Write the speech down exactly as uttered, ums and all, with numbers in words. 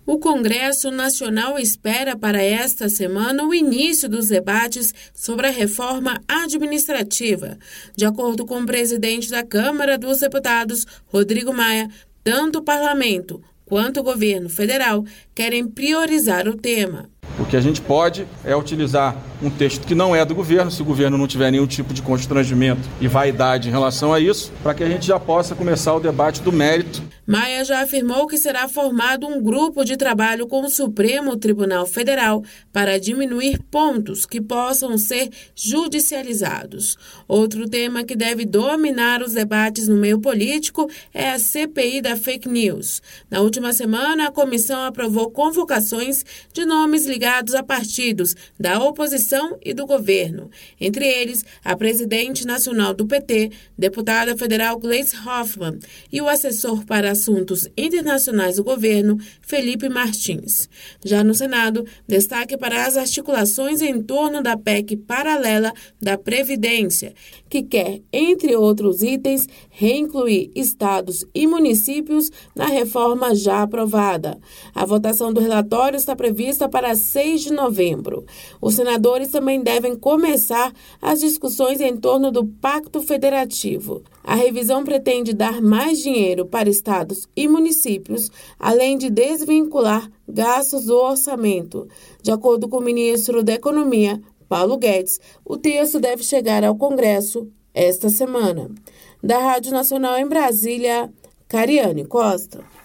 O Congresso Nacional espera para esta semana o início dos debates sobre a reforma administrativa. De acordo com o presidente da Câmara dos Deputados, Rodrigo Maia, tanto o parlamento quanto o governo federal querem priorizar o tema. O que a gente pode é utilizar um texto que não é do governo, se o governo não tiver nenhum tipo de constrangimento e vaidade em relação a isso, para que a gente já possa começar o debate do mérito. Maia já afirmou que será formado um grupo de trabalho com o Supremo Tribunal Federal para diminuir pontos que possam ser judicializados. Outro tema que deve dominar os debates no meio político é a C P I da fake news. Na última semana, a comissão aprovou convocações de nomes ligados a partidos da oposição e do governo. Entre eles, a presidente nacional do P T, deputada federal Gleisi Hoffmann, e o assessor para assuntos internacionais do governo, Felipe Martins. Já no Senado, destaque para as articulações em torno da P E C paralela da Previdência, que quer, entre outros itens, reincluir estados e municípios na reforma já aprovada. A votação do relatório está prevista para seis de novembro. Os senadores também devem começar as discussões em torno do Pacto Federativo. A revisão pretende dar mais dinheiro para estados e municípios, além de desvincular gastos do orçamento. De acordo com o ministro da Economia, Paulo Guedes, o texto deve chegar ao Congresso esta semana. Da Rádio Nacional em Brasília, Cariane Costa.